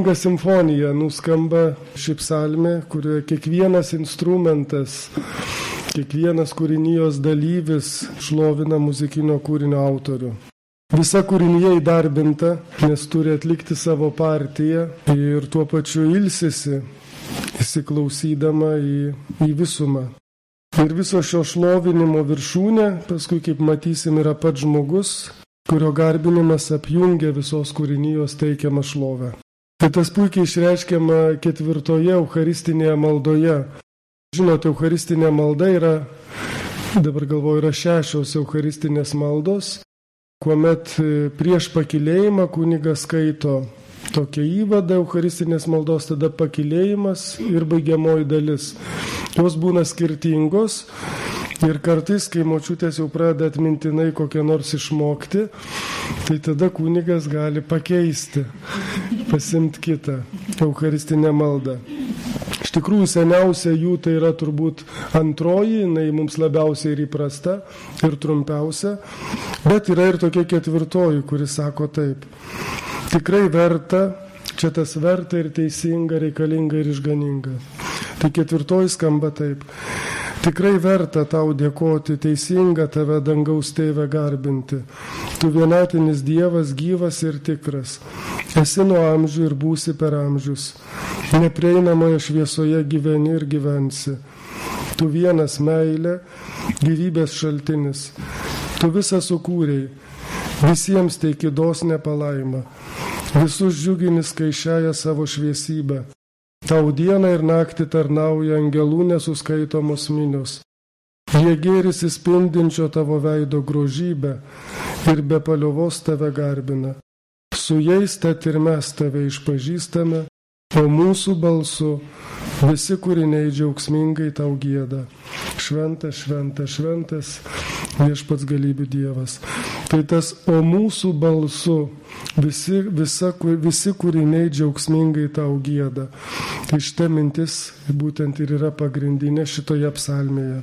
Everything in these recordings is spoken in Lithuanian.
ypatinga simfonija nuskamba ši psalmė, kurioje kiekvienas instrumentas, kiekvienas kūrinijos dalyvis šlovina muzikinio kūrinio autorių. Visa kūrinija įdarbinta, nes turi atlikti savo partiją ir tuo pačiu ilsisi, įsiklausydama į visumą. Ir viso šio šlovinimo viršūnė, paskui, kaip matysim, yra pats žmogus, kurio garbinimas apjungia visos kūrinijos teikiamą šlovę. Tai tas puikiai išreiškiama 4 eucharistinėje maldoje. Žinote, eucharistinė malda yra, dabar galvoju, yra 6 eucharistinės maldos, kuomet prieš pakilėjimą kunigas skaito tokią įvadą eucharistinės maldos, tada pakilėjimas ir baigiamoji dalis. Jos būna skirtingos ir kartais, kai močiutės jau pradeda atmintinai kokią nors išmokti, tai tada kunigas gali pakeisti, pasimti kitą eucharistinę maldą. Iš tikrųjų, seniausia jų tai yra turbūt antroji, jinai mums labiausiai ir įprasta ir trumpiausia, bet yra ir tokia 4, kuris sako taip. Tikrai verta, čia tas verta ir teisinga, reikalinga ir išganinga. Tai 4 skamba taip. Tikrai verta tau dėkoti, teisinga tave dangaus tėve garbinti. Tu vienatinis Dievas, gyvas ir tikras. Esi nuo amžių ir būsi per amžius. Neprieinamoje šviesoje gyveni ir gyvensi. Tu vienas meilė, gyvybės šaltinis. Tu visą sukūrei, visiems teiki dosnią palaimą. Visus džiugini skaičiąją savo šviesybę. Tau dieną ir naktį tarnauja angelų nesuskaitomos minios. Jie gėrisi spindinčio tavo veido grožybę ir be paliovos tave garbina. Su jais tad ir mes tave išpažįstame, o mūsų balsu visi kūriniai džiaugsmingai tau gieda. Šventas, šventas, šventas, viešpats galybių Dievas. Tai tas, o mūsų balsu visi kūriniai džiaugsmingai tau gieda. Tai šita mintis būtent ir yra pagrindinė šitoje psalmėje.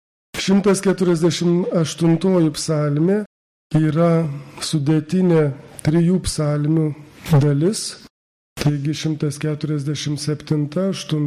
148 psalmė yra sudėtinė 3 psalmių dalis. Taigi 147, 8,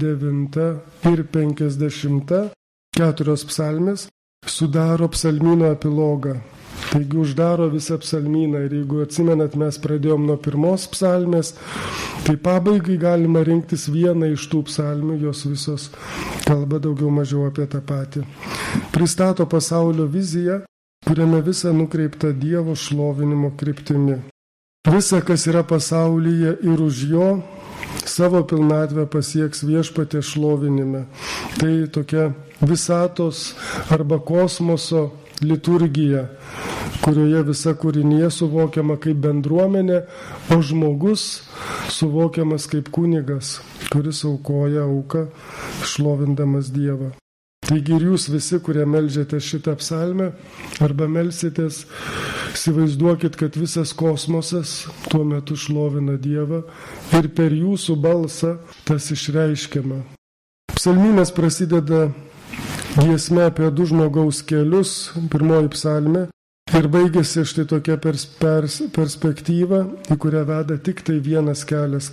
9 ir 50 4 psalmės sudaro psalmyno epilogą. Taigi uždaro visą psalmyną ir jeigu atsimenat, mes pradėjom nuo 1 psalmės, tai pabaigai galima rinktis vieną iš tų psalmių, jos visos kalba daugiau mažiau apie tą patį. Pristato pasaulio viziją, kuriame visa nukreipta Dievo šlovinimo kryptimi. Visa, kas yra pasaulyje ir už jo, savo pilnatvę pasieks viešpaties šlovinime. Tai tokia visatos arba kosmoso liturgija, kurioje visa kūrinija suvokiama kaip bendruomenė, o žmogus suvokiamas kaip kunigas, kuris aukoja auką, šlovindamas Dievą. Taigi ir jūs visi, kurie meldžiate šitą psalmę arba melsitės, įsivaizduokit, kad visas kosmosas tuo metu šlovina Dievą ir per jūsų balsą tas išreiškiama. Psalmynas prasideda giesme apie 2 žmogaus kelius, 1 psalmė, ir baigėsi štai tokia perspektyva, į kurią veda tik tai vienas kelias,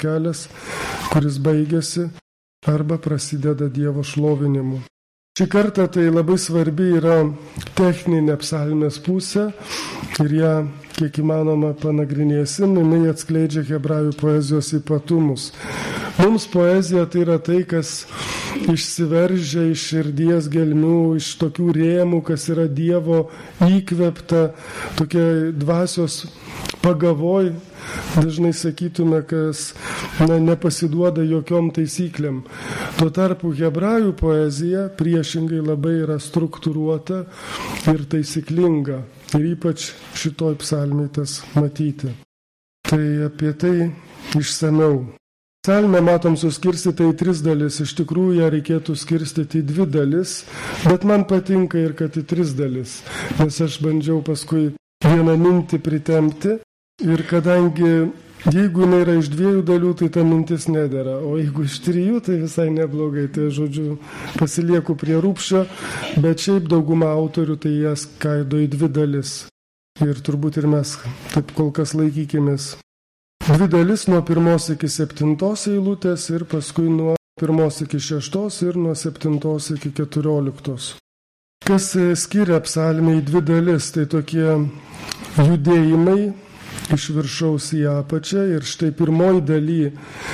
kuris baigėsi arba prasideda Dievo šlovinimu. Šį kartą tai labai svarbi yra techninė psalmės pusė ir ją kiek įmanoma panagrinėsim, jinai atskleidžia hebrajų poezijos ypatumus. Mums poezija tai yra tai, kas išsiveržia iš širdies gelmių, iš tokių rėmų, kas yra Dievo įkvėpta, tokia dvasios pagavoj, dažnai sakytume, kas nepasiduoda jokiom taisyklėm. Tuo tarpu hebrajų poezija priešingai labai yra struktūruota ir taisyklinga. Ir ypač šitoj psalmėj tas matyti. Tai apie tai išsamiau. Psalmę matom suskirstytą į 3 dalis. Iš tikrųjų ją reikėtų skirstyti į 2 dalis, bet man patinka ir kad į 3 dalis. Nes aš bandžiau paskui vieną mintį pritempti. Ir kadangi jeigu jinai yra iš 2 dalių, tai ta mintis nedera, o jeigu iš 3, tai visai neblogai. Tai žodžiu, pasilieku prie rūpščio, bet šiaip dauguma autorių tai jas skaido į 2 dalis. Ir turbūt ir mes taip kol kas laikykimės Dvi dalis nuo 1 iki 7 eilutės ir paskui nuo 1 iki 6 ir nuo 7 iki 14. Kas skiria psalmę į dvi dalis, tai tokie judėjimai iš viršaus į apačią ir štai pirmoji daly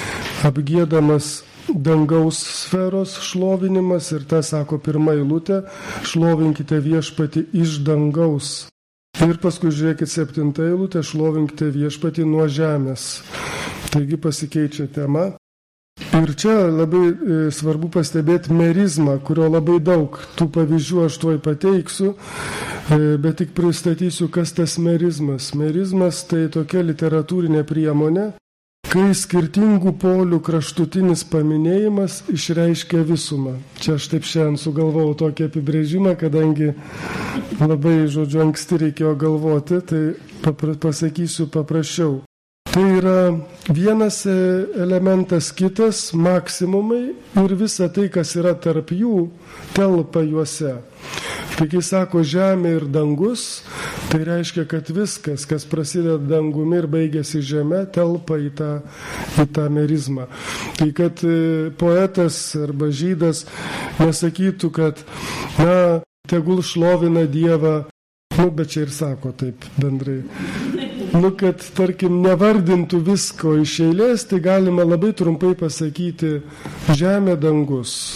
apgiedamas dangaus sferos šlovinimas ir ta sako pirma eilutė, šlovinkite viešpatį iš dangaus. Ir paskui žiūrėkit 7 eilutė, šlovinkite viešpatį nuo žemės. Taigi pasikeičia tema. Ir čia labai svarbu pastebėti merizmą, kurio labai daug. Tų pavyzdžių aš tuoj pateiksiu, bet tik pristatysiu, kas tas merizmas. Merizmas tai tokia literatūrinė priemonė, kai skirtingų polių kraštutinis paminėjimas išreiškia visumą. Čia aš taip šiandien sugalvojau tokį apibrėžimą, kadangi labai, anksti reikėjo galvoti, tai pasakysiu paprasčiau. Tai yra vienas elementas, kitas maksimumai ir visa tai, kas yra tarp jų, telpa juose. Tai kai sako žemė ir dangus, tai reiškia, kad viskas, kas prasideda dangumi ir baigėsi žemė, telpa į tą merizmą. Tai kad poetas arba žydas nesakytų, kad tegul šlovina Dievą, bet čia ir sako taip bendrai. Kad, tarkim, nevardintų visko iš eilės, tai galima labai trumpai pasakyti žemė, dangus.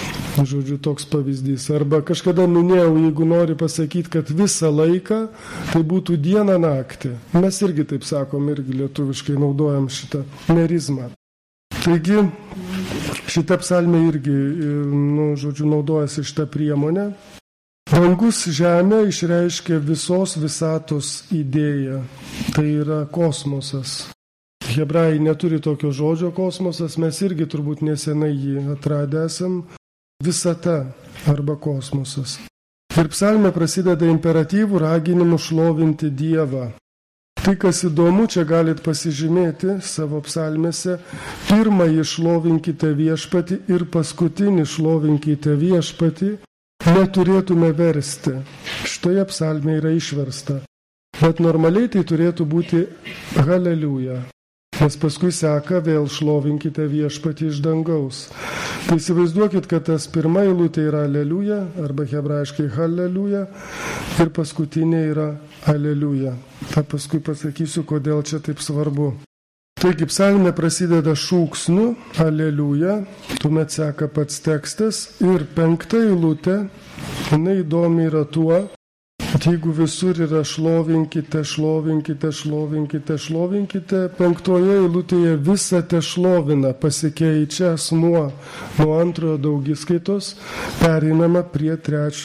Toks pavyzdys. Arba kažkada minėjau, jeigu nori pasakyti, kad visą laiką, tai būtų diena naktį. Mes irgi taip sakom, irgi lietuviškai naudojam šitą merizmą. Taigi, šitą psalmę irgi, naudojasi šitą priemonę. Dangus žemė išreiškia visos visatos idėją. Tai yra kosmosas. Hebrajai neturi tokio žodžio kosmosas, mes irgi turbūt nesenai jį atradę esam. Visata arba kosmosas. Ir psalmė prasideda imperatyvų raginimu šlovinti Dievą. Tai, kas įdomu, čia galit pasižymėti savo psalmėse. Pirmąjį šlovinkite viešpatį ir paskutinį šlovinkite viešpatį. Neturėtume versti. Šitoje psalmėje yra išversta. Bet normaliai tai turėtų būti haleliuja. Nes paskui seka vėl šlovinkite viešpatį iš dangaus. Tai įsivaizduokit, kad tas pirma eilutė yra aleliuja, arba hebrajiškai haleliuja, ir paskutinė yra aleliuja. Ta paskui pasakysiu, kodėl čia taip svarbu. Taigi psalmė prasideda šūksniu, aleliuja, tuomet seka pats tekstas ir 5 eilutė, jinai įdomi yra tuo, kad jeigu visur yra šlovinkite, šlovinkite, šlovinkite, šlovinkite, 5 eilutėje visą te šlovina, pasikeičia asmuo nuo antrojo daugiskaitos, pereinama prie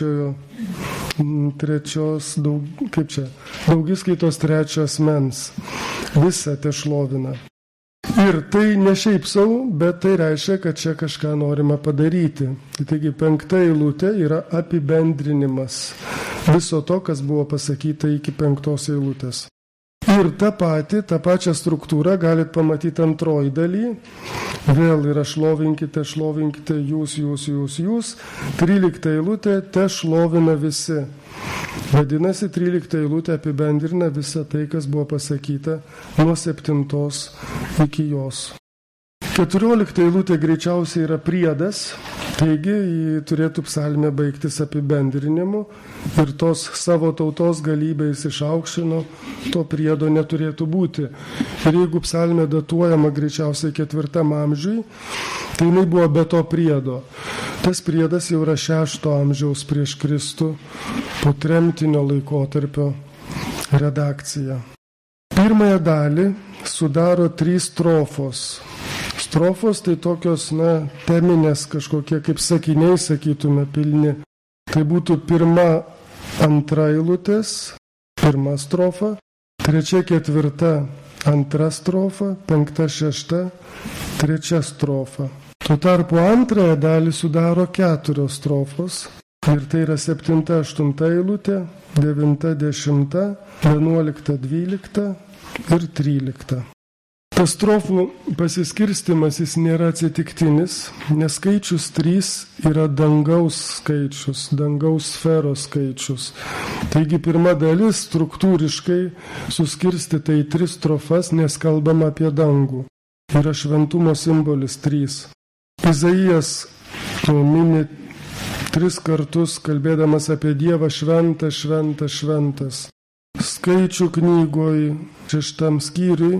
daugiskaitos trečio asmens. Visą te šlovina. Ir tai ne šiaip sau, bet tai reiškia, kad čia kažką norima padaryti. Taigi 5 eilutė yra apibendrinimas viso to, kas buvo pasakyta iki 5 eilutės. Ir tą pačią struktūrą galit pamatyti antroji daly. Vėl yra šlovinkite, šlovinkite, jūs. 13 eilutė, te šlovina visi. Vadinasi, 13 eilutė apibendrina visą tai, kas buvo pasakyta nuo 7 iki jos. 14 eilutė greičiausiai yra priedas, taigi jį turėtų psalmė baigtis apibendrinimu ir tos savo tautos galybės išaukštino, to priedo neturėtų būti. Ir jeigu psalmė datuojama greičiausiai 4 amžiui, tai jinai buvo be to priedo. Tas priedas jau yra 6 amžiaus prieš Kristų, po tremtinio laikotarpio redakcija. Pirmąją dalį sudaro 3 strofos. Strofos tai tokios, teminės kažkokie, kaip sakiniai, sakytume, pilni. Tai būtų 1, 2 eilutės, 1 strofa, 3, 4, 2 strofa, 5, 6, 3 strofa. Tuo tarpu antrąją dalį sudaro 4 strofos. Ir tai yra 7, 8 eilutė, 9, 10, 11, 12 ir 13. Tas strofų pasiskirstimas jis nėra atsitiktinis, nes skaičius 3 yra dangaus skaičius, dangaus sferos skaičius. Taigi pirma dalis struktūriškai suskirstyta į 3 strofas, nes kalbama apie dangų. Yra šventumo simbolis 3. Izaijas mini 3 kartus, kalbėdamas apie Dievą šventą, šventą, šventas. Skaičių knygoj 6 skyriui,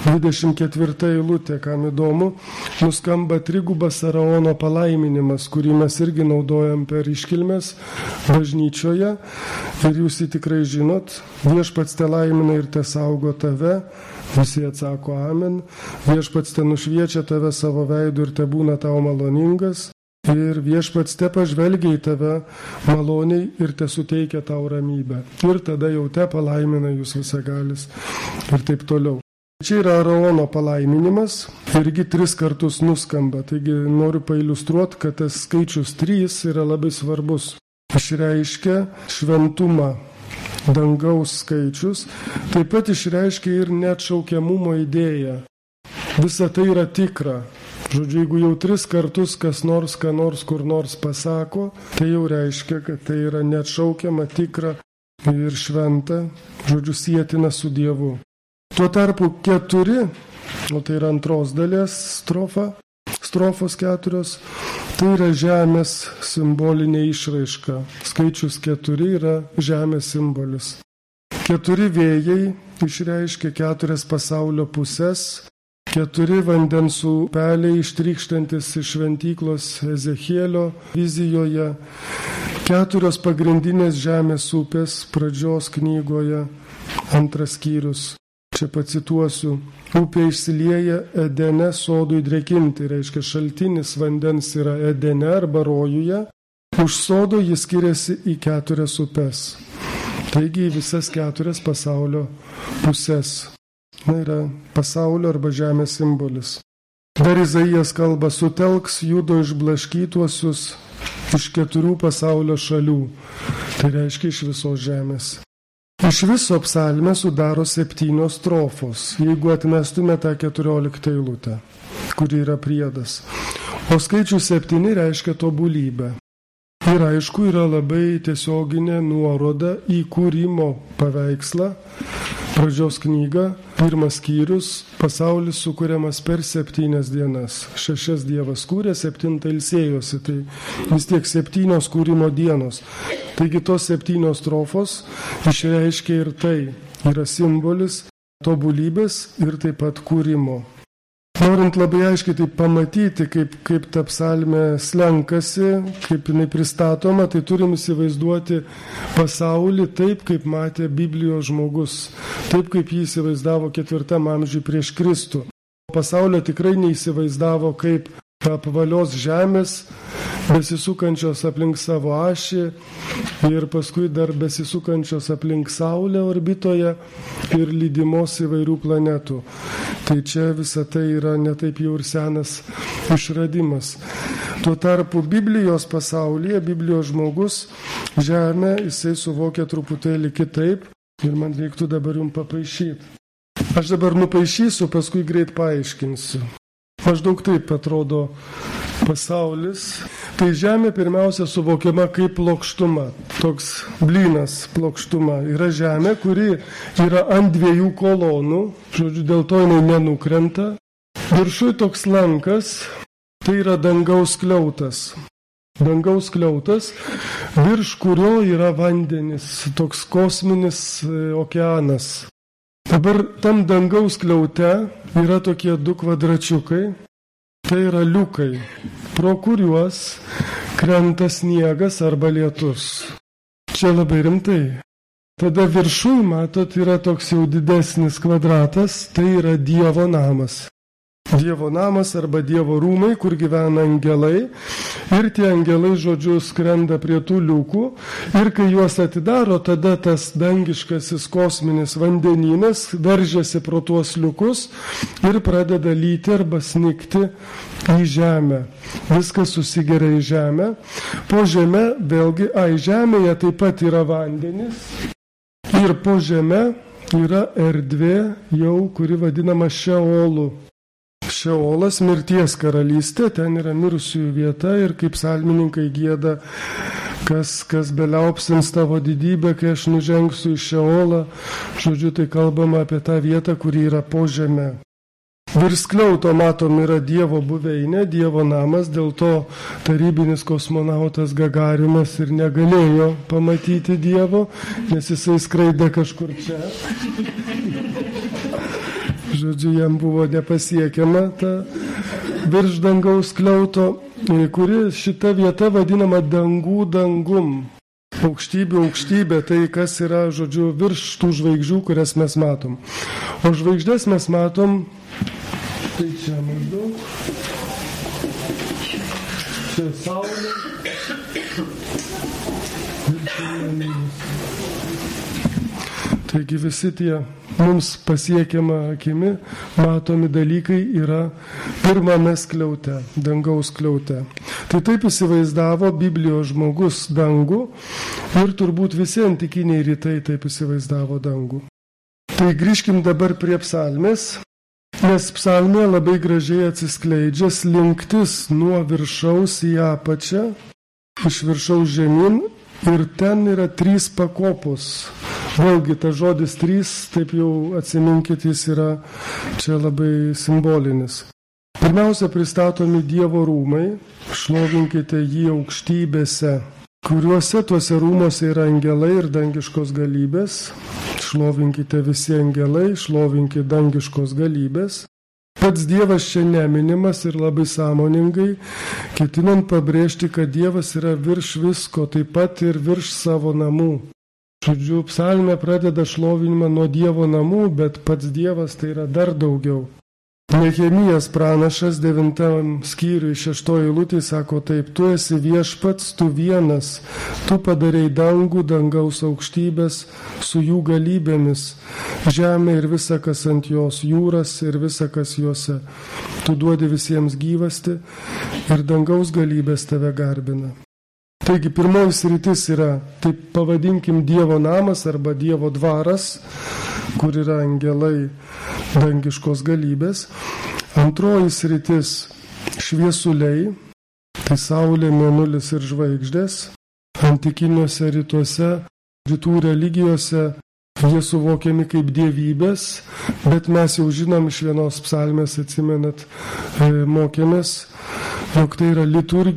24 eilutė, kam įdomu, nuskamba trigubas Araono palaiminimas, kurį mes irgi naudojam per iškilmes bažnyčioje. Ir jūs jį tikrai žinot, viešpats te laimina ir te saugo tave, visi atsako amen, viešpats te nušviečia tave savo veidu ir te būna tau maloningas. Ir viešpats te pažvelgia į tave maloniai ir te suteikia tau ramybę. Ir tada jau te palaimina jūs visagalis. Ir taip toliau. Čia yra Araono palaiminimas, irgi 3 kartus nuskamba. Taigi noriu pailiustruoti, kad tas skaičius 3 yra labai svarbus. Išreiškia šventumą, dangaus skaičius, taip pat išreiškia ir neatšaukiamumo idėją. Visa tai yra tikra. Žodžiu, jeigu jau 3 kartus kas nors, ką nors, kur nors pasako, tai jau reiškia, kad tai yra neatšaukiama, tikra ir šventa, žodžiu, sietina su Dievu. Tuo tarpu 4, o tai yra antros dalies strofos 4, tai yra žemės simbolinė išraiška. Skaičius 4 yra žemės simbolis. 4 vėjai išreiškia 4 pasaulio pusės. 4 vandens upeliai ištrykštantis iš šventyklos Ezechielio vizijoje, 4 pagrindinės žemės upės pradžios knygoje, 2 skyrius. Čia pacituosiu, upė išsilieja Edene sodui drėkinti, reiškia šaltinis vandens yra Edene arba rojuje, už sodo jis skiriasi į 4 upes. Taigi į visas 4 pasaulio pusės. Yra pasaulio arba žemės simbolis. Dar Izaijas kalba, sutelks judo išblaškytuosius iš 4 pasaulio šalių. Tai reiškia iš visos žemės. Iš viso psalmę sudaro 7 strofos, jeigu atmestume tą 14 eilutę, kuri yra priedas. O skaičius 7 reiškia tobulybę. Ir aišku, yra labai tiesioginė nuoroda į kūrimo paveikslą. Pradžios knyga, 1 skyrius, pasaulis sukuriamas per 7 dienas. 6 Dievas kūrė, 7 ilsėjosi, tai vis tiek 7 kūrimo dienos. Taigi tos 7 strofos išreiškia ir tai, yra simbolis tobulybės ir taip pat kūrimo. Norint labai aiškiai tai pamatyti, kaip ta psalmė slenkasi, kaip jinai pristatoma, tai turim įsivaizduoti pasaulį taip, kaip matė Biblijos žmogus, taip, kaip jį įsivaizdavo 4 amžiuje prieš Kristų. Pasaulio tikrai neįsivaizdavo kaip apvalios žemės, besisukančios aplink savo ašį ir paskui dar besisukančios aplink Saulę orbitoje ir lydimos įvairių planetų. Tai čia visa tai yra netaip jau ir senas išradimas. Tuo tarpu Biblijos pasaulyje, Biblijos žmogus, žemę jisai suvokia truputėlį kitaip ir man reiktų dabar jums papaišyti. Aš dabar nupaišysiu, paskui greit paaiškinsiu. Maždaug taip atrodo pasaulis. Tai žemė pirmiausia suvokiama kaip plokštuma. Toks blynas plokštuma. Yra žemė, kuri yra ant 2 kolonų. Žodžiu, dėl to jinai nenukrenta. Viršui toks lankas, tai yra dangaus skliautas. Dangaus skliautas, virš kurio yra vandenis, toks kosminis okeanas. Dabar tam dangaus skliaute yra tokie 2 kvadračiukai. Tai yra liukai, pro kuriuos krenta sniegas arba lietus. Čia labai rimtai. Tada viršui, matot, yra toks jau didesnis kvadratas, tai yra Dievo namas. Dievo namas arba Dievo rūmai, kur gyvena angelai. Ir tie angelai, žodžiu, skrenda prie tų liukų. Ir kai juos atidaro, tada tas dangiškasis kosminis vandenynas veržiasi pro tuos liukus ir pradeda lyti arba snigti į žemę. Viskas susigeria į žemę. Po žemę, vėlgi, žemėje taip pat yra vandenis. Ir po žemę yra erdvė jau, kuri vadinama Šeolu. Šeolas mirties karalystė, ten yra mirusiųjų vieta ir kaip psalmininkai gieda, kas beliaupsins tavo didybę, kai aš nužengsiu į Šeolą. Žodžiu, tai kalbama apie tą vietą, kuri yra po žeme. Virš skliauto matom yra Dievo buveinė, Dievo namas, dėl to tarybinis kosmonautas Gagarinas ir negalėjo pamatyti Dievo, nes jisai skraidė kažkur čia. Žodžiu, jam buvo nepasiekiama ta virš dangaus skliauto, kuri šita vieta vadinama dangų dangum. Aukštybė, tai kas yra, žodžiu, virš tų žvaigždžių, kurias mes matom. O žvaigždės mes matom, tai čia maždaug, čia Saulė, taigi visi tie mums pasiekiama akimi matomi dalykai yra pirmame skliaute, dangaus skliaute. Tai taip įsivaizdavo Biblijos žmogus dangų ir turbūt visi antikiniai rytai taip įsivaizdavo dangų. Tai grįžkim dabar prie psalmės, nes psalmė labai gražiai atsiskleidžia slinktis nuo viršaus į apačią, iš viršaus žemyn ir ten yra 3 pakopos. Vėlgi, ta žodis 3, taip jau atsiminkit, jis yra čia labai simbolinis. Pirmiausia, pristatomi Dievo rūmai, šlovinkite jį aukštybėse, kuriuose tuose rūmose yra angelai ir dangiškos galybės. Šlovinkite visi angelai, šlovinkite dangiškos galybės. Pats Dievas čia neminimas ir labai sąmoningai, ketinant pabrėžti, kad Dievas yra virš visko, taip pat ir virš savo namų. Žodžiu, psalmė pradeda šlovinimą nuo Dievo namų, bet pats Dievas tai yra dar daugiau. Nehemijas pranašas 9 skyriui 6 eilutė sako taip: tu esi viešpats, tu vienas, tu padarei dangų, dangaus aukštybės su jų galybėmis, žemė ir visa, kas ant jos, jūras ir visa, kas juose. Tu duodi visiems gyvasti ir dangaus galybės tave garbina. Taigi pirmoji sritis yra, taip pavadinkim, Dievo namas arba Dievo dvaras, kur yra angelai, dangiškos galybės. Antroji sritis - šviesuliai, tai saulė, mėnulis ir žvaigždės. Antikiniuose rytuose, rytų religijose jie suvokiami kaip dievybės, bet mes jau žinom iš vienos psalmės, atsimenat, mokėmės, jog tai yra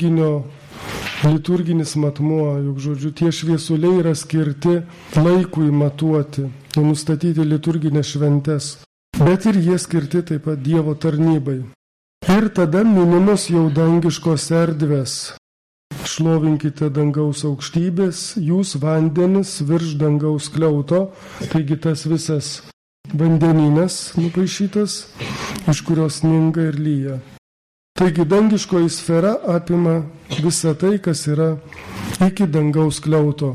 liturginis matmuo, juk, žodžiu, tie šviesuliai yra skirti laikui matuoti, nustatyti liturginės šventes, bet ir jie skirti taip pat Dievo tarnybai. Ir tada minimos jau dangiškos erdvės. Šlovinkite dangaus aukštybės, jūs vandenis virš dangaus skliauto, taigi tas visas vandenynas nupaišytas, iš kurios sninga ir lyja. Taigi dangiškoji sfera apima visą tai, kas yra iki dangaus skliauto.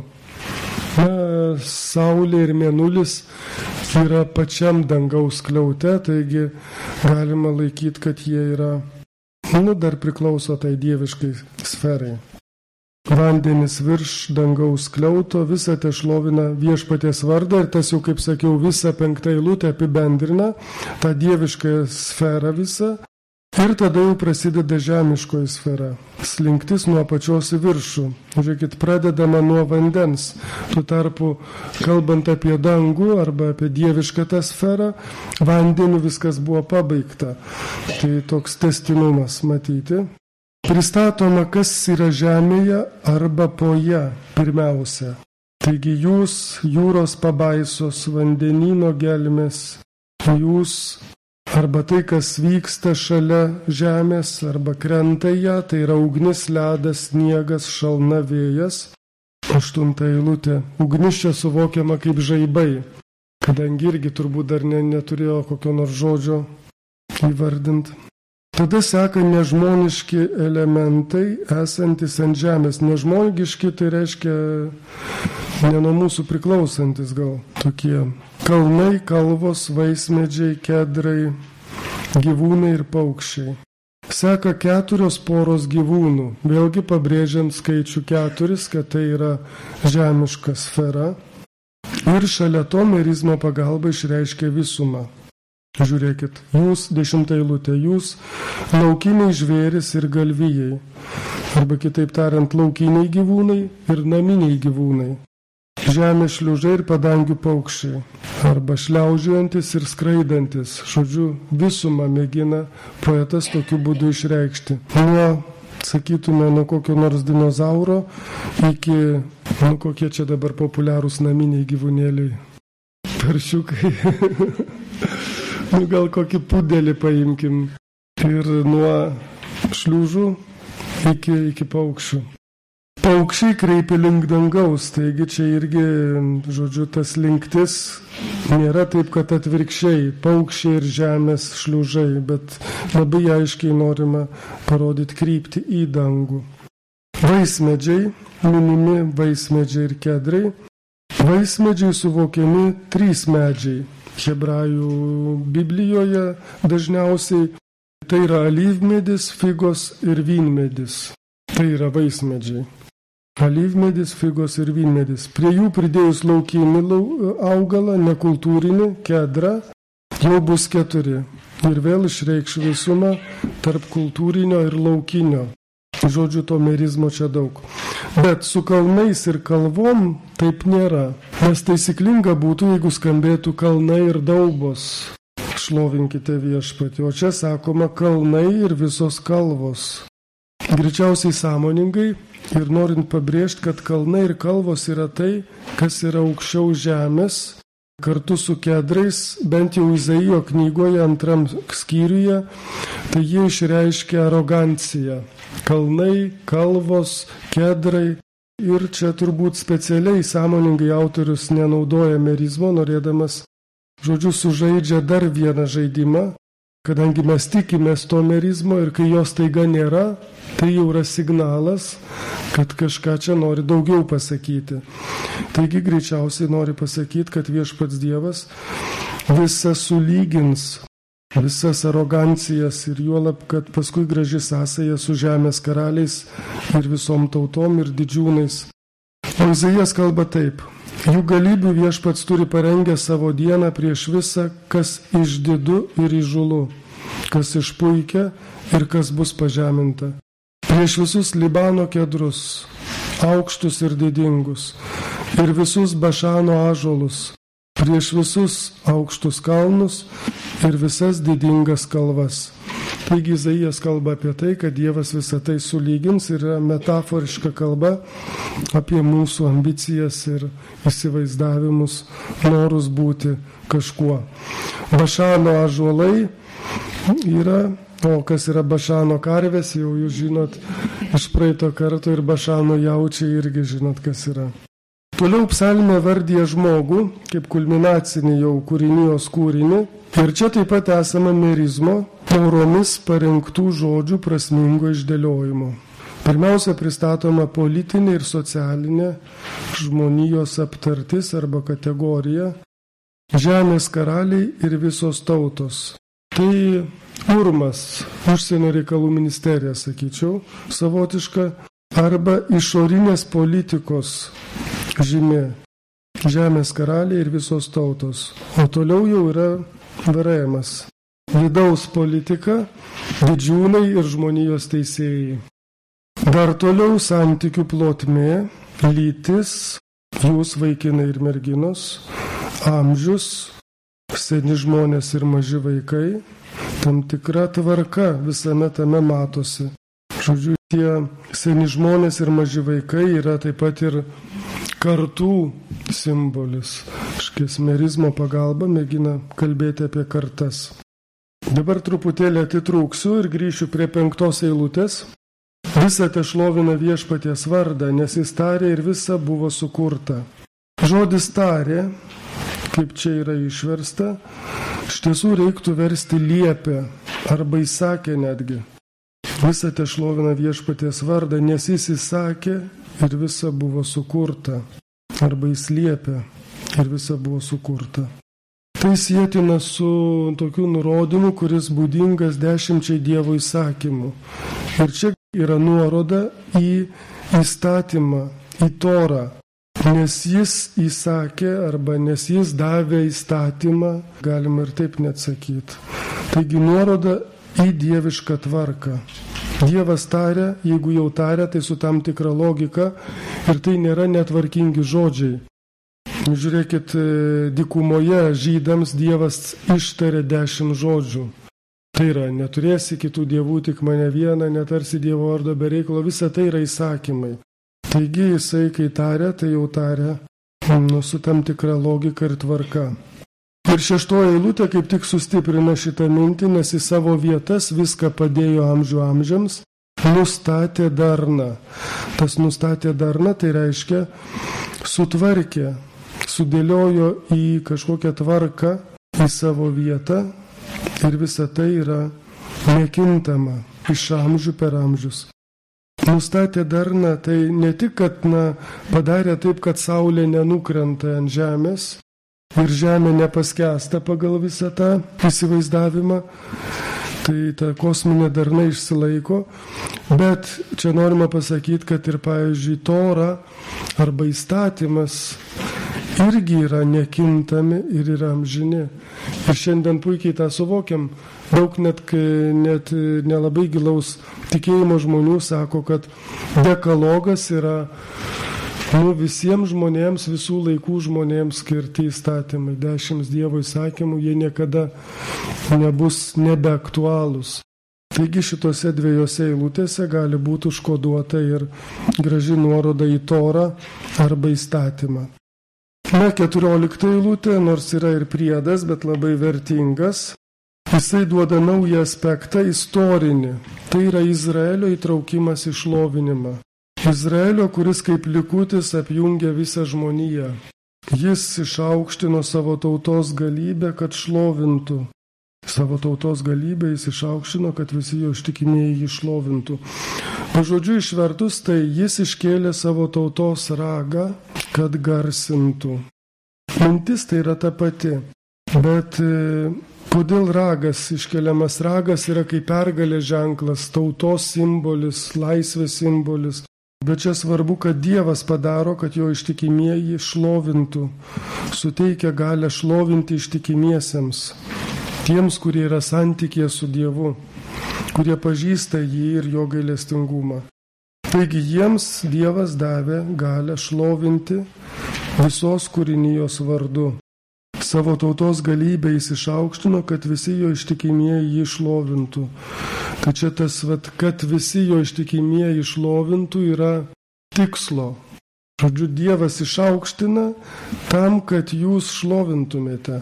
Saulė ir mėnulis yra pačiam dangaus skliaute, taigi galima laikyti, kad jie yra, dar priklauso tai dieviškai sferai. Vandenis virš dangaus skliauto, visą te šlovina viešpaties vardą ir tas jau, kaip sakiau, visą 5 eilutę apibendrina tą dievišką sferą visą. Ir tada jau prasideda žemiškoji sfera, slinktis nuo apačios į viršų. Žiūrėkit, pradedama nuo vandens. Tuo tarpu, kalbant apie dangų arba apie dievišką tą sferą, vandeniu viskas buvo pabaigta. Tai toks tęstinumas matyti. Pristatoma, kas yra žemėje arba po ją pirmiausia. Taigi jūs, jūros pabaisos, vandenyno gelmės, jūs arba tai, kas vyksta šalia žemės, arba krenta ją, tai yra ugnis, ledas, sniegas, šalna, vėjas. 8 eilutė. Ugnis čia suvokiama kaip žaibai, kadangi irgi turbūt dar neturėjo kokio nors žodžio įvardinti. Tada seka nežmoniški elementai esantis ant žemės. Nežmoniški tai reiškia ne nuo mūsų priklausantis gal tokie. Kalnai, kalvos, vaismedžiai, kedrai, gyvūnai ir paukščiai. Seka 4 poros gyvūnų, vėlgi pabrėžiant skaičių 4, kad tai yra žemiška sfera. Ir šalia to merizmo pagalba išreiškia visumą. Žiūrėkit, jūs 10 eilutė, jūs laukiniai žvėris ir galvijai, arba kitaip tariant, laukiniai gyvūnai ir naminiai gyvūnai, žemės šliužai ir padangių paukščiai, arba šliaužiojantis ir skraidantis. Žodžiu, visumą mėgina poetas tokiu būdu išreikšti. Sakytume, nuo kokio nors dinozauro iki, kokie čia dabar populiarūs naminiai gyvūnėliai, paršiukai. Gal kokį pudelį paimkim. Ir nuo šliužų iki paukščių. Paukščiai kreipia link dangaus, taigi čia irgi, žodžiu, tas linktis nėra taip, kad atvirkščiai paukščiai ir žemės šliužai, bet labai aiškiai norima parodyti kryptį į dangų. Vaismedžiai, minimi vaismedžiai ir kedrai. Vaismedžiai suvokiami 3 medžiai. Hebrajų Biblijoje dažniausiai tai yra alyvmedis, figos ir vynmedis. Tai yra vaismedžiai. Alyvmedis, figos ir vynmedis. Prie jų pridėjus laukinį augalą, nekultūrinį, kedrą, jau bus 4. Ir vėl išreikš visumą tarp kultūrinio ir laukinio. Žodžiu, to merizmo čia daug. Bet su kalnais ir kalvom taip nėra. Nes taisyklinga būtų, jeigu skambėtų kalnai ir daubos. Šlovinkite viešpatį. O čia sakoma kalnai ir visos kalvos. Greičiausiai sąmoningai ir norint pabrėžti, kad kalnai ir kalvos yra tai, kas yra aukščiau žemės, kartu su kedrais, bent jau Izaijo knygoje 2 skyriuje, tai jie išreiškia aroganciją. Kalnai, kalvos, kedrai. Ir čia turbūt specialiai sąmoningai autorius nenaudoja merizmo, norėdamas, žodžiu, sužaidžia dar vieną žaidimą, kadangi mes tikimės to merizmo ir kai jos taiga nėra, tai jau yra signalas, kad kažką čia nori daugiau pasakyti. Taigi greičiausiai nori pasakyti, kad viešpats Dievas visą sulygins, visas arogancijas ir juolab, kad paskui graži sąsaja su žemės karaliais ir visom tautom ir didžiūnais. O Izaijas kalba taip. Jų galybių viešpats turi parengę savo dieną prieš visą, kas išdidu ir įžulu, kas išpuikia ir kas bus pažeminta. Prieš visus Libano kedrus, aukštus ir didingus, ir visus Bašano ąžuolus, prieš visus aukštus kalnus ir visas didingas kalvas. Taigi Izaijas kalba apie tai, kad Dievas visą tai sulygins ir yra metaforiška kalba apie mūsų ambicijas ir įsivaizdavimus, norus būti kažkuo. Bašano ąžuolai yra, o kas yra Bašano karvės, jau jūs žinot iš praeito karto, ir Bašano jaučiai irgi žinot, kas yra. Toliau psalmė vardyja žmogų kaip kulminacinį jau kūrinijos kūrinį. Ir čia taip pat esama merizmo, poromis parinktų žodžių prasmingo išdėliojimo. Pirmiausia, pristatoma politinė ir socialinė žmonijos aptartis arba kategorija, žemės karaliai ir visos tautos. Tai urmas, užsienio reikalų ministerija, sakyčiau, savotiška, arba išorinės politikos žymė, žemės karaliai ir visos tautos. O toliau jau yra varėjimas, vidaus politika, didžiūnai ir žmonijos teisėjai. Dar toliau santykių plotmė, lytis, jūs vaikinai ir merginos, amžius, seni žmonės ir maži vaikai, tam tikra tvarka visame tame matosi. Žodžiu, tie seni žmonės ir maži vaikai yra taip pat ir kartų simbolis. Merizmo pagalba mėgina kalbėti apie kartas. Dabar truputėlį atitrūksiu ir grįšiu prie 5 eilutės. Visa te šlovina viešpaties vardą, nes jis tarė ir visa buvo sukurta. Žodis tarė, kaip čia yra išversta, iš tiesų reiktų versti liepė arba įsakė netgi. Visa te šlovina viešpaties vardą, nes jis įsakė ir visa buvo sukurta. Arba jis liepė ir visa buvo sukurta. Tai sietina su tokiu nurodymu, kuris būdingas 10 Dievo įsakymų. Ir čia yra nuoroda į įstatymą, į Torą. nes jis įsakė arba nes jis davė įstatymą, galima ir taip net sakyti. Taigi nuoroda į dievišką tvarką. Dievas taria, jeigu jau taria, tai su tam tikra logika ir tai nėra netvarkingi žodžiai. Žiūrėkit, dykumoje žydams Dievas ištarė 10 žodžių. Tai yra, neturėsi kitų dievų, tik mane vieną, netarsi Dievo vardo be reikalo, visa tai yra įsakymai. Taigi jisai, kai taria, tai jau taria su tam tikra logika ir tvarka. Ir 6 eilutė kaip tik sustiprina šitą mintį, nes į savo vietas viską padėjo amžių amžiams, nustatė darną. Tas nustatė darną, tai reiškia sutvarkė, sudėliojo į kažkokią tvarką, į savo vietą ir visa tai yra nekintama iš amžių per amžius. Nustatė darną, tai ne tik, kad padarė taip, kad saulė nenukrenta ant žemės, ir žemė nepaskęsta pagal visą tą įsivaizdavimą, tai ta kosminė darna išsilaiko, bet čia norima pasakyti, kad ir, pavyzdžiui, Tora arba įstatymas irgi yra nekintami ir yra amžini. Ir šiandien puikiai tą suvokiam. Daug net nelabai gilaus tikėjimo žmonių sako, kad dekalogas yra visiems žmonėms, visų laikų žmonėms skirti įstatymai. 10 Dievo įsakymų, jie niekada nebus nebeaktualūs. Taigi šitose 2 eilutėse gali būti užkoduota ir graži nuoroda į Torą arba įstatymą. 14 eilutė, nors yra ir priedas, bet labai vertingas, jisai duoda naują aspektą istorinį. Tai yra Izraelio įtraukimas į šlovinimą. Izraelio, kuris kaip likutis apjungia visą žmoniją. Jis išaukštino savo tautos galybę, kad šlovintų. Savo tautos galybę jis išaukštino, kad visi jo ištikimieji jį šlovintų. Pažodžiu išvertus, tai jis iškėlė savo tautos ragą, kad garsintų. Mintis tai yra ta pati, bet kodėl ragas iškeliamas? Ragas yra kaip pergalės ženklas, tautos simbolis, laisvės simbolis. Bet čia svarbu, kad Dievas padaro, kad jo ištikimieji šlovintų, suteikia galę šlovinti ištikimiesiems, tiems, kurie yra santykėje su Dievu, kurie pažįsta jį ir jo gailestingumą. Taigi jiems Dievas davė galę šlovinti visos kūrinijos vardu. Savo tautos galybę jis išaukštino, kad visi jo ištikimieji jį šlovintų. Tai čia tas, kad visi jo ištikimieji šlovintų yra tikslo. Žodžiu, Dievas išaukština tam, kad jūs šlovintumėte.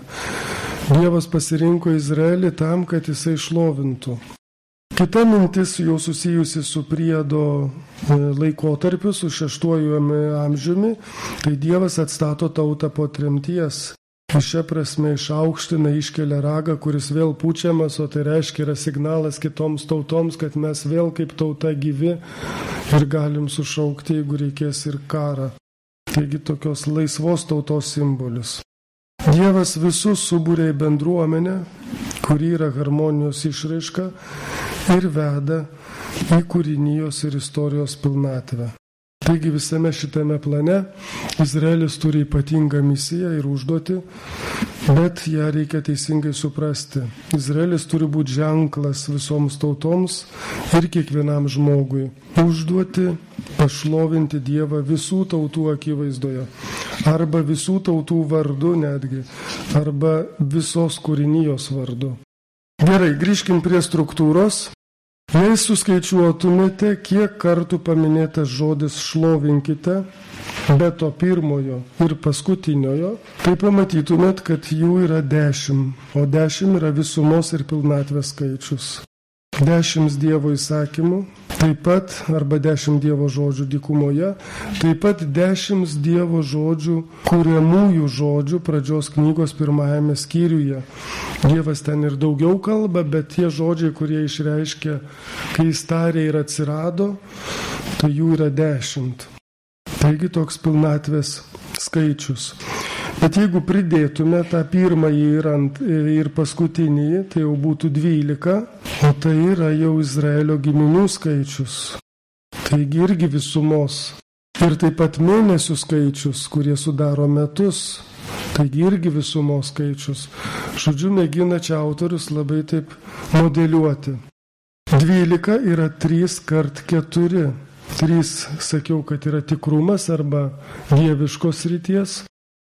Dievas pasirinko Izraelį tam, kad jisai šlovintų. Kita mintis jau susijusi su priedo laikotarpiu, su 6 amžiumi, tai Dievas atstato tautą po tremties. Šia prasme išaukština, iškelia ragą, kuris vėl pučiamas, o tai reiškia yra signalas kitoms tautoms, kad mes vėl kaip tauta gyvi ir galim sušaukti, jeigu reikės, ir karą. Taigi tokios laisvos tautos simbolis. Dievas visus subūrė į bendruomenę, kuri yra harmonijos išraiška ir veda į kūrinijos ir istorijos pilnatvę. Taigi visame šitame plane Izraelis turi ypatingą misiją ir užduotį, bet ją reikia teisingai suprasti. Izraelis turi būti ženklas visoms tautoms ir kiekvienam žmogui. Užduoti pašlovinti Dievą visų tautų akivaizdoje, arba visų tautų vardu netgi, arba visos kūrinijos vardu. Gerai, grįžkim prie struktūros. Jei suskaičiuotumėte, kiek kartų paminėtas žodis šlovinkite, be to pirmojo ir paskutiniojo, tai pamatytumėt, kad jų yra 10, o 10 yra visumos ir pilnatvės skaičius. 10 Dievo įsakymų, taip pat, arba 10 Dievo žodžių dykumoje, taip pat 10 Dievo žodžių, kuriamųjų žodžių pradžios knygos 1 skyriuje. Dievas ten ir daugiau kalba, bet tie žodžiai, kurie išreiškia, kai jis tarė ir atsirado, tai jų yra 10. Taigi toks pilnatvės skaičius. Bet jeigu pridėtume tą pirmąjį ir paskutinį, tai jau būtų 12, o tai yra jau Izraelio giminių skaičius. Taigi irgi visumos. Ir taip pat mėnesių skaičius, kurie sudaro metus, taigi irgi visumos skaičius. Žodžiu, mėgina čia autorius labai taip modeliuoti. 12 yra 3 kart 4. 3, sakiau, kad yra tikrumas arba dieviškos srities.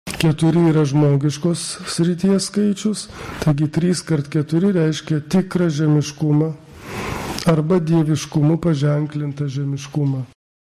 4 yra žmogiškos srities skaičius. Taigi 3 kart 4 reiškia tikrą žemiškumą arba dieviškumu paženklintą žemiškumą.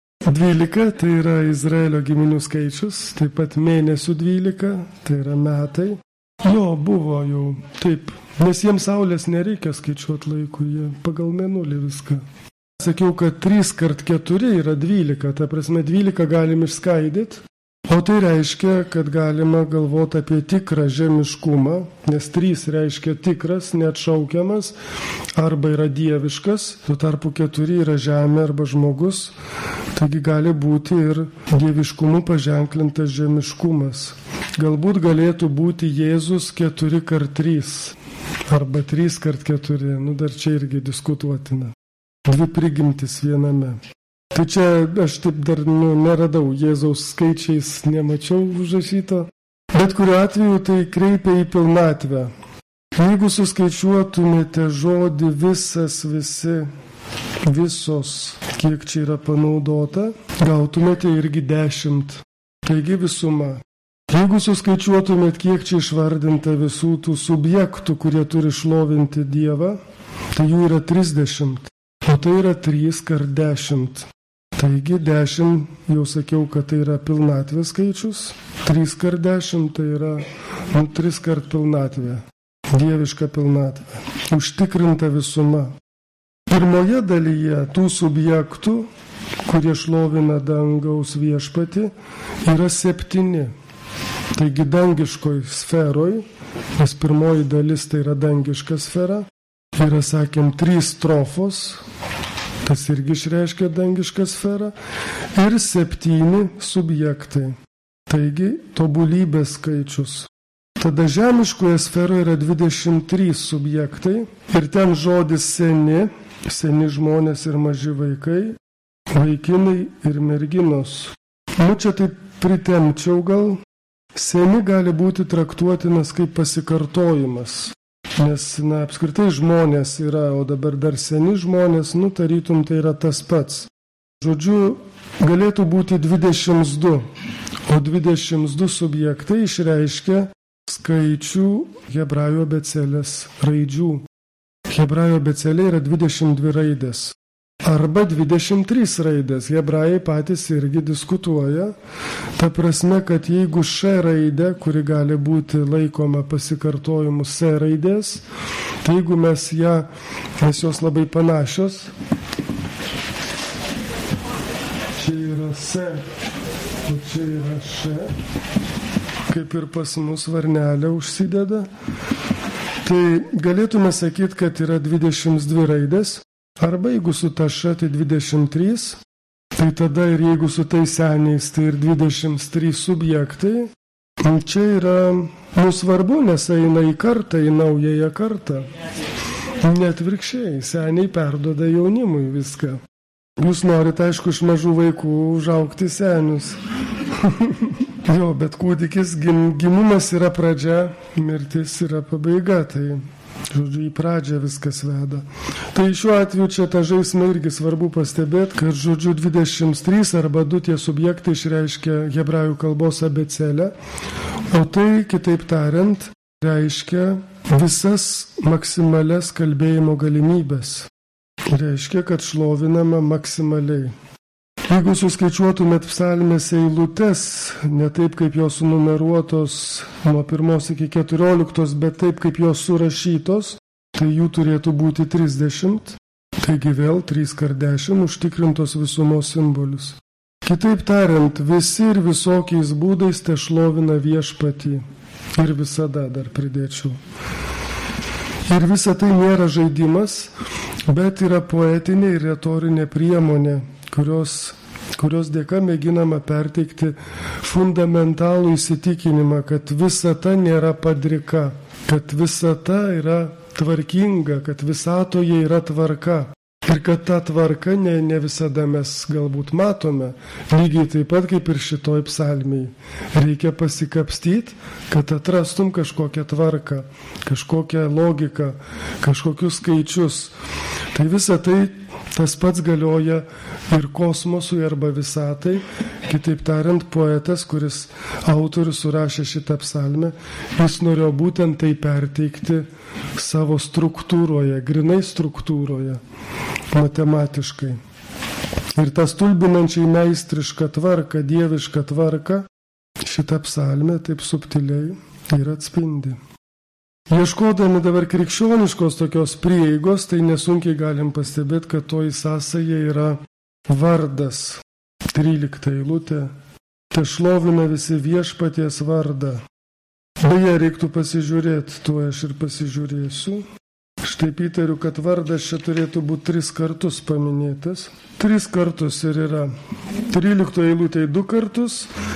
12 tai yra Izraelio giminių skaičius, taip pat mėnesių 12, tai yra metai. Jo, buvo jau taip, nes jiems saulės nereikia skaičiuoti laikų, jie pagal mėnulį viską. Sakiau, kad 3 kart 4 yra 12, ta prasme 12 galim išskaidyti, o tai reiškia, kad galima galvoti apie tikrą žemiškumą, nes 3 reiškia tikras, neatšaukiamas, arba yra dieviškas, tuo tarpu 4 yra žemė arba žmogus, taigi gali būti ir dieviškumu paženklintas žemiškumas. Galbūt galėtų būti Jėzus 4 kart 3, arba 3 kart 4, dar čia irgi diskutuotina. 2 prigimtis viename. Tai čia aš taip dar neradau, Jėzaus skaičiais nemačiau užrašyto, bet kuriuo atveju tai kreipia į pilnatvę. Jeigu suskaičiuotumėte žodį visas, visi, visos, kiek čia yra panaudota, gautumėte irgi 10. Taigi visuma. Jeigu suskaičiuotumėt, kiek čia išvardinta visų tų subjektų, kurie turi šlovinti Dievą, tai jų yra 30, o tai yra 3 kart 10. Taigi 10, jau sakiau, kad tai yra pilnatvės skaičius, 3 kart 10 tai yra 3 kart pilnatvė, dieviška pilnatvė, užtikrinta visuma. Pirmoje dalyje tų subjektų, kurie šlovina dangaus viešpatį, yra 7. Taigi dangiškoj sferoj, nes pirmoji dalis tai yra dangiška sfera, yra, sakėm, 3 strofos, tas irgi išreiškia dangišką sferą, ir 7 subjektai. Taigi tobulybės skaičius. Tada žemiškoje sferoje yra 23 subjektai ir ten žodis seni, seni žmonės ir maži vaikai, vaikinai ir merginos. Čia taip pritempčiau gal. Seni gali būti traktuotinas kaip pasikartojimas. Nes, apskritai žmonės yra, o dabar dar seni žmonės, tarytum tai yra tas pats. Žodžiu, galėtų būti 22, o 22 subjektai išreiškia skaičių hebrajų abėcėlės raidžių. Hebrajų abėcėlė yra 22 raidės. Arba 23 raidės. Hebrajai patys irgi diskutuoja. Ta prasme, kad jeigu š raidė, kuri gali būti laikoma pasikartojimu s raidės, tai jeigu mes jos labai panašios, čia yra s, o čia yra š, kaip ir pas mus varnelė užsideda, tai galėtume sakyti, kad yra 22 raidės. Arba jeigu su taša, tai 23, tai tada ir jeigu su tais seniais, tai ir 23 subjektai. Čia yra svarbu, nes eina į kartą, į naująją kartą. Net virkščiai, seniai perduoda jaunimui viską. Jūs norite, aišku, iš mažų vaikų užaugti senius. Jo, bet kūdikis gimimas yra pradžia, mirtis yra pabaiga, tai... Žodžiu, į pradžią viskas veda. Tai šiuo atveju čia tą žaismą irgi svarbu pastebėti, kad žodžiu 23 arba 2 tie subjektai išreiškia hebrajų kalbos abėcėlę, o tai, kitaip tariant, reiškia visas maksimalias kalbėjimo galimybės. Reiškia, kad šlovinama maksimaliai. Jeigu suskaičiuotumėt psalmės eilutes, ne taip, kaip jos sunumeruotos nuo 1 iki 14, bet taip, kaip jos surašytos, tai jų turėtų būti 30, taigi vėl 3 kart 10 užtikrintos visumos simbolius. Kitaip tariant, visi ir visokiais būdais te šlovina viešpatį. Ir visada dar pridėčiau. Ir visa tai nėra žaidimas, bet yra poetinė ir retorinė priemonė, kurios dėka mėginama perteikti fundamentalų įsitikinimą, kad visata nėra padrika, kad visata yra tvarkinga, kad visatoje yra tvarka. Ir kad tą tvarką ne visada mes galbūt matome, lygiai taip pat kaip ir šitoj psalmėj. Reikia pasikapstyti, kad atrastum kažkokią tvarką, kažkokią logiką, kažkokius skaičius. Tai visa tai tas pats galioja ir kosmosui arba visatai. Kitaip tariant, poetas, kuris autorius surašė šitą psalmę, jis norėjo būtent tai perteikti savo struktūroje, grinai struktūroje, matematiškai. Ir tą stulbinančiai meistrišką tvarką, dievišką tvarką, šitą psalmę taip subtiliai ir atspindi. Ieškodami dabar krikščioniškos tokios prieigos, tai nesunkiai galim pastebėti, kad toji sąsaja yra vardas. 13 eilutė. Te šlovina visi viešpaties vardą. Beje, reiktų pasižiūrėti, tuo aš ir pasižiūrėsiu. Štai įtariu, kad vardas čia turėtų būti 3 kartus paminėtas. 3 kartus ir yra. 13 eilutėje 2 kartus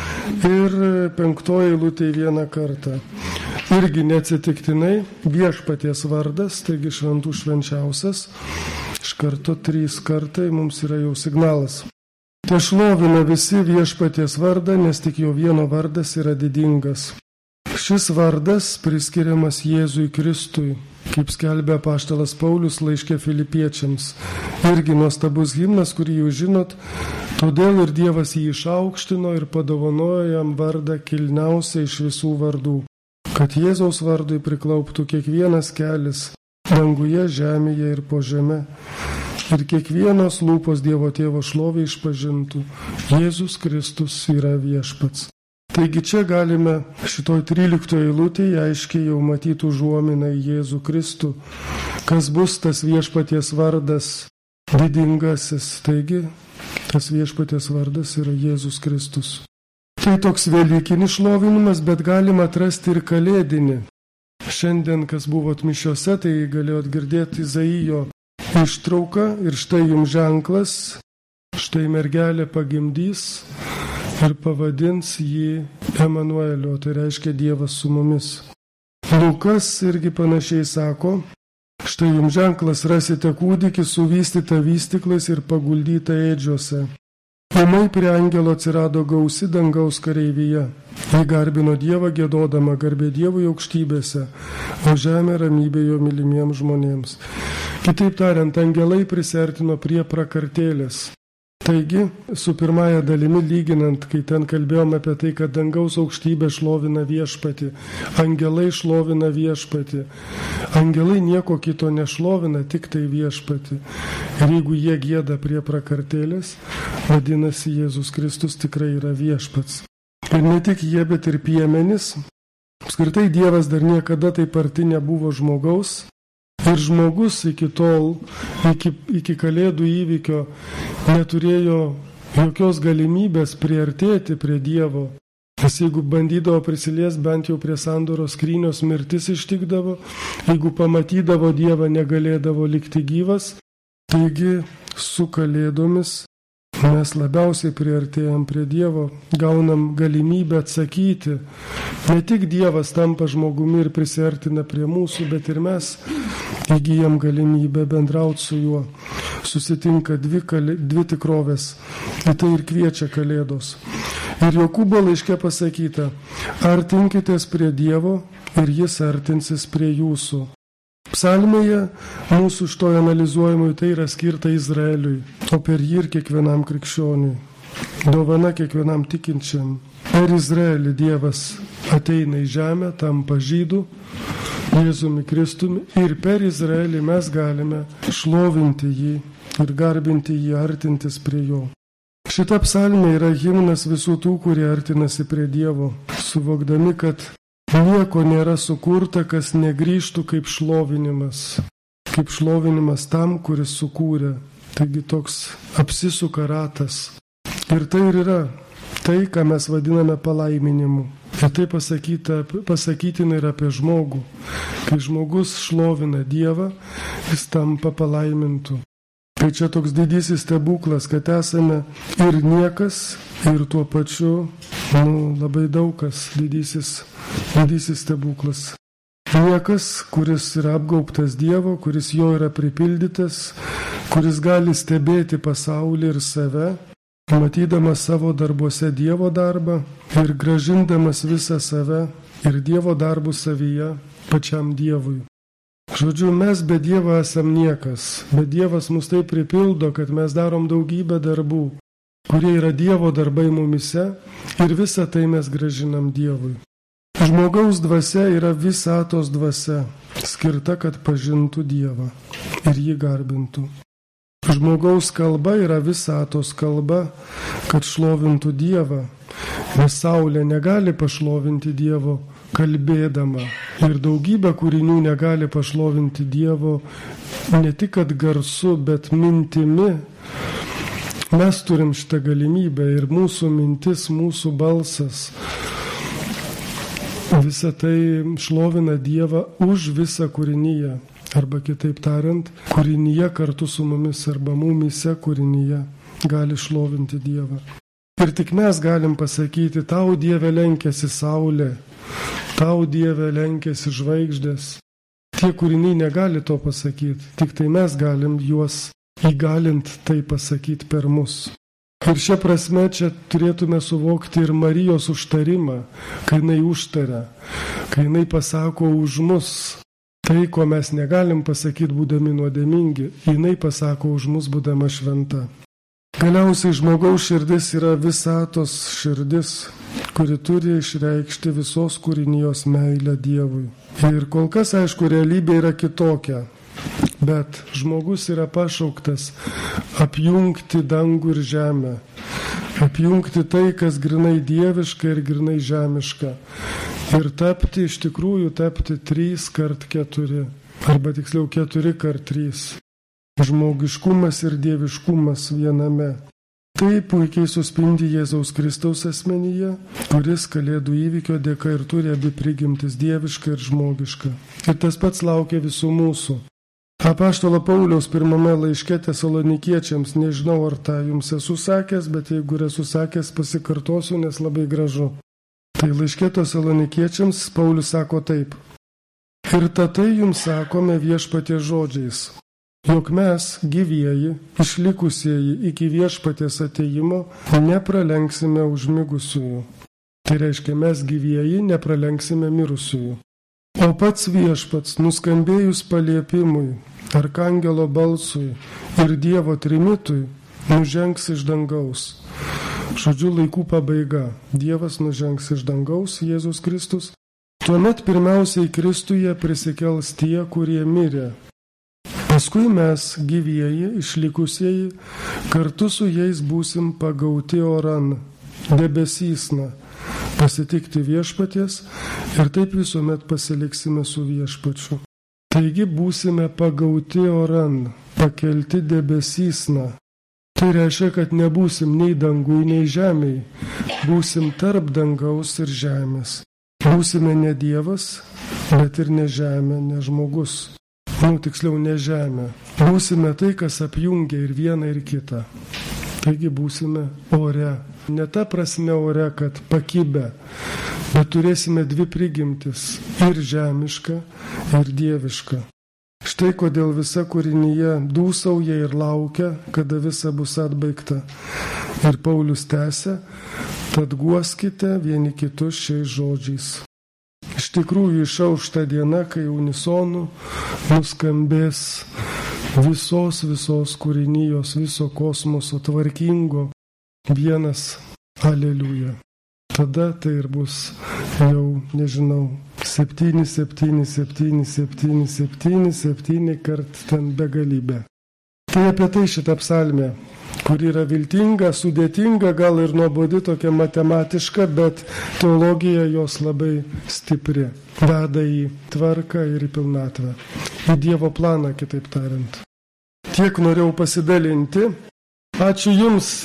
ir 5 eilutėje 1 kartą. Irgi neatsitiktinai viešpaties vardas, taigi šventų švenčiausias. Iš karto 3 kartai mums yra jau signalas. Te šlovina visi viešpaties vardą, nes tik jo vieno vardas yra didingas. Šis vardas priskiriamas Jėzui Kristui, kaip skelbia apaštalas Paulius laiške Filipiečiams. Irgi nuostabus himnas, kurį jūs žinot, todėl ir Dievas jį išaukštino ir padovanojo jam vardą kilniausią iš visų vardų, kad Jėzaus vardui priklauptų kiekvienas kelis, danguje, žemėje ir po žeme. Ir kiekvienos lūpos Dievo Tėvo šlovė išpažintų, Jėzus Kristus yra viešpats. Taigi čia galime šitoj 13 eilutėje aiškiai jau matyti užuominą į Jėzų Kristų, kas bus tas viešpaties vardas didingasis. Taigi tas viešpaties vardas yra Jėzus Kristus. Tai toks velykinis šlovinimas, bet galima atrasti ir kalėdinį. Šiandien, kas buvot mišiose, tai galėjot girdėti Izaijo ištrauką ir štai jums ženklas, štai mergelė pagimdys ir pavadins jį Emanueliu, tai reiškia Dievas su mumis. Lukas irgi panašiai sako, štai jums ženklas, rasite kūdikį suvystytą vystyklais ir paguldytą ėdžiuose. Ūmai prie angelo atsirado gausi dangaus kareivyje. Jie garbino Dievą giedodama garbė Dievui aukštybėse, o žemė ramybė jo mylimiems žmonėms. Kitaip tariant, angelai prisertino prie prakartėlės. Taigi, su pirmąja dalimi lyginant, kai ten kalbėjom apie tai, kad dangaus aukštybė šlovina viešpatį, angelai šlovina viešpatį. Angelai nieko kito nešlovina, tik tai viešpatį. Ir jeigu jie gieda prie prakartėlės, vadinasi, Jėzus Kristus tikrai yra viešpats. Ir ne tik jie, bet ir piemenys. Apskritai Dievas dar niekada taip arti nebuvo žmogaus. Ir žmogus iki tol, iki kalėdų įvykio, neturėjo jokios galimybės priartėti prie Dievo. Nes jeigu bandydavo prisiliesti bent jau prie sandoros skrynios, mirtis ištikdavo, jeigu pamatydavo Dievą, negalėdavo likti gyvas. Taigi su kalėdomis mes labiausiai priartėjam prie Dievo, gaunam galimybę atsakyti. Ne tik Dievas tampa žmogumi ir prisiartina prie mūsų, bet ir mes įgyjam galimybę bendrauti su juo. Susitinka dvi tikrovės. Į tai ir kviečia kalėdos. Ir Jokūbo laiške pasakyta, artinkitės prie Dievo ir jis artinsis prie jūsų. Psalmėje mūsų štoje analizuojimui tai yra skirta Izraeliui, o per jį ir kiekvienam krikščioniui. Dovana kiekvienam tikinčiam. Per Izraelį Dievas ateina į žemę, tampa žydų, Jėzumi Kristumi, ir per Izraelį mes galime šlovinti jį ir garbinti jį, artintis prie jo. Šita psalmė yra himnas visų tų, kurie artinasi prie Dievo, suvokdami, kad nieko nėra sukurta, kas negrįžtų kaip šlovinimas tam, kuris sukūrė. Taigi toks apsisuka ratas. Ir tai ir yra tai, ką mes vadiname palaiminimu. Ir tai pasakytina ir apie žmogų. Kai žmogus šlovina Dievą, jis tampa palaimintu. Tai čia toks didysis stebuklas, kad esame ir niekas, ir tuo pačiu labai daug kas, didysis stebuklas. Niekas, kuris yra apgaubtas Dievo, kuris jo yra pripildytas, kuris gali stebėti pasaulį ir save, matydamas savo darbuose Dievo darbą ir grąžindamas visą save ir Dievo darbų savyje pačiam Dievui. Žodžiu, mes be Dievo esam niekas, bet Dievas mus taip pripildo, kad mes darom daugybę darbų, kurie yra Dievo darbai mumise ir visą tai mes grąžinam Dievui. Žmogaus dvasia yra visatos dvasia, skirta, kad pažintų Dievą ir jį garbintų. Žmogaus kalba yra visatos kalba, kad šlovintų Dievą, nes saulė negali pašlovinti Dievo kalbėdama ir daugybė kūrinių negali pašlovinti Dievo ne tik kad garsu, bet mintimi. Mes turim šitą galimybę ir mūsų mintis, mūsų balsas, visa tai šlovina Dievą už visą kūrinyje. Arba kitaip tariant, kūrinyje kartu su mumis arba mumyse kūrinyje gali šlovinti Dievą. Ir tik mes galim pasakyti, tau Dieve lenkiasi saulė, tau Dieve lenkiasi žvaigždės. Tie kūriniai negali to pasakyti, tik tai mes galim juos įgalint tai pasakyti per mus. Ir šia prasme čia turėtume suvokti ir Marijos užtarimą, kai jinai užtaria, kai jinai pasako už mus. Tai, ko mes negalim pasakyti būdami nuodėmingi, jinai pasako už mus būdama šventa. Galiausiai žmogaus širdis yra visatos širdis, kuri turi išreikšti visos kūrinijos meilę Dievui. Ir kol kas, aišku, realybė yra kitokia, bet žmogus yra pašauktas apjungti dangų ir žemę, apjungti tai, kas grinai dieviška ir grinai žemiška. Ir tapti, iš tikrųjų tapti 3x4, arba tiksliau 4x3. Žmogiškumas ir dieviškumas viename. Tai puikiai suspindi Jėzaus Kristaus asmenyje, kuris Kalėdų įvykio dėka ir turi abi prigimtis dieviška ir žmogiška. Ir tas pats laukia visų mūsų. Apaštalo Pauliaus pirmame laiške Tesalonikiečiams, nežinau ar tą jums esu sakęs, bet jeigu esu sakęs, pasikartosiu, nes labai gražu. Tai laiške Tesalonikiečiams Paulius sako taip. Ir tai jums sakome Viešpaties žodžiais, jog mes, gyvieji, išlikusieji iki Viešpaties atėjimo, nepralenksime užmigusiųjų. Tai reiškia, mes gyvieji nepralenksime mirusiųjų. O pats Viešpats, nuskambėjus paliepimui, arkangelo balsui ir Dievo trimitui, nužengs iš dangaus. Žodžiu, laikų pabaiga. Dievas nužengs iš dangaus, Jėzus Kristus. Tuomet pirmiausiai Kristuje prisikels tie, kurie mirė. Paskui mes, gyvieji, išlikusieji, kartu su jais būsim pagauti oran, debesysna, pasitikti Viešpaties ir taip visuomet pasiliksime su Viešpačiu. Taigi būsime pagauti oran, pakelti debesysna. Tai reiškia, kad nebūsim nei dangui, nei žemėj. Būsim tarp dangaus ir žemės. Būsime ne Dievas, bet ir ne žemė, ne žmogus. Tiksliau, ne žemė. Būsime tai, kas apjungia ir vieną, ir kitą. Taigi būsime ore. Ne ta prasme ore, kad pakibę, bet turėsime dvi prigimtis - ir žemišką, ir dievišką. Štai kodėl visa kūrinyje dūsauja ir laukia, kada visa bus atbaigta. Ir Paulius tęsia, tad guoskite vieni kitus šiais žodžiais. Iš tikrųjų išauš ta diena, kai unisonu nuskambės visos kūrinijos, viso kosmoso tvarkingo vienas aleliuja. Tada tai ir bus jau, nežinau, 7 kart ten begalybė. Tai apie tai šitą psalmę, kuri yra viltinga, sudėtinga, gal ir nuobodi tokia matematiška, bet teologija jos labai stipri. Veda į tvarką ir į pilnatvę. Į Dievo planą, kitaip tariant. Tiek norėjau pasidalinti. Ačiū Jums,